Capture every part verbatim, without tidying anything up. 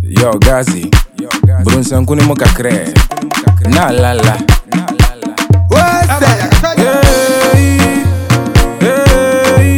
Yo, Gazi, Brunson Kuni Mokakre, Na la la. What's that? Hey, hey,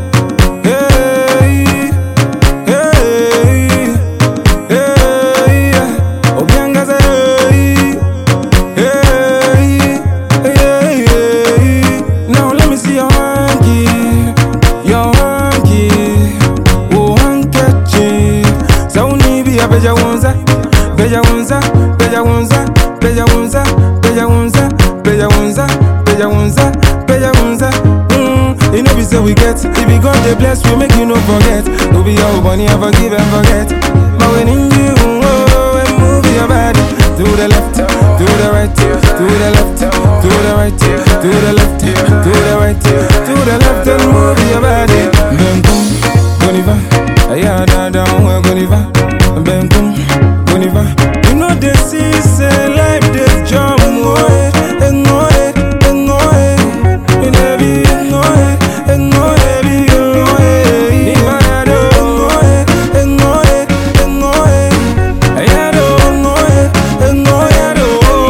hey, hey, hey, Obiangaza, hey, hey, hey. Now let me see your hanky, your hanky, oh hanky. Sauni bi a beja wonza, beja wonza, beja wonza, beja wonza, beja wonza, beja wonza, beja wonza, beja wonza. Mm, you know we say we get. If we God they bless, we make you no forget. No be your money, I forgive and forget. But when in you, oh, and move your body to the left, to the right, to the left, to the right, to the left, to the right, to the left, and move your body. Bang boom, Boniva, yeah, da da, Boniva, bang boom, Boniva. You know they see say life this job, and go and go and go, and every and go and go every and go. Nibado and go and go, ayado and go and go ayado,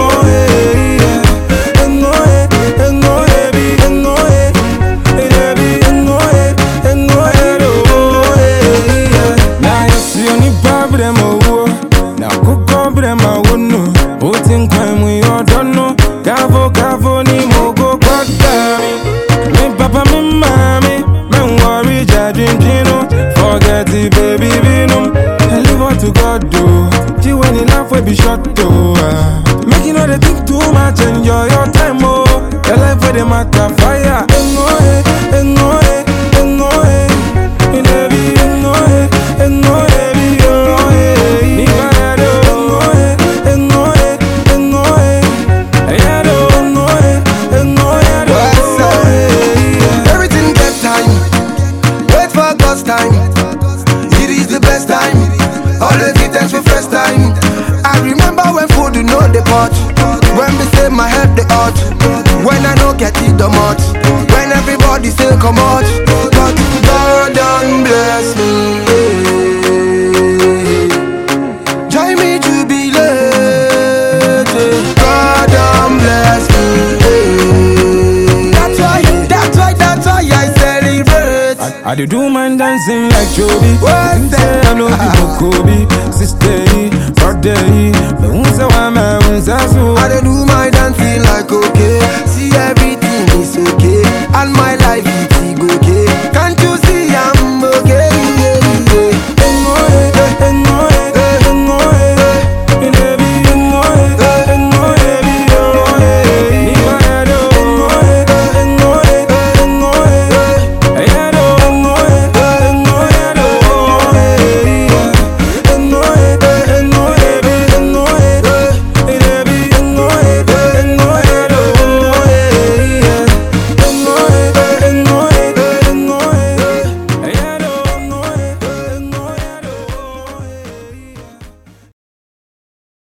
and go and go every and go, and every and go and go ayado. Now you see any problem oh, now go problem I won't know. Putting crime we all don't know. Cavo cavo ni mogo kwakami. Me papa me mommy, me worry judging kino. Forget it baby binum. And leave what to God do. She when he laugh will be short though. Make you know they think too much, enjoy your time oh. Your life with the matter fire. Engo eh, engo eh, engo eh. In every engo eh, engo eh, engo eh. Ni parado engo eh, engo eh, engo eh. Ayado engo eh, engo ayado. What's up? Everything get time. Wait for God's time. It is the best time. Always give thanks for first time. I remember when food you know the pot. When we say my head the hot. When I no get it the much. When everybody say come out. But God done bless me. Join me jubilate. God done bless me. That's why, that's why, that's why I celebrate. I, I do do man dancing like Joby. What's that? I know people Kobe.